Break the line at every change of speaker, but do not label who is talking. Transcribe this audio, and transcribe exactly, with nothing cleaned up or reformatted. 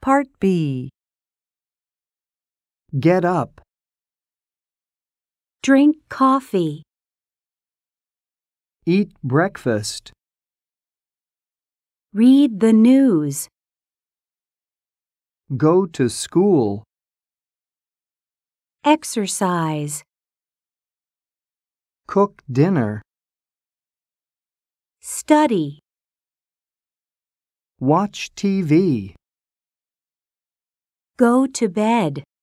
Part B.
Get up.
Drink coffee.
Eat breakfast.
Read the news.
Go to school.
Exercise.
Cook dinner.
Study.
Watch T V.
Go to bed.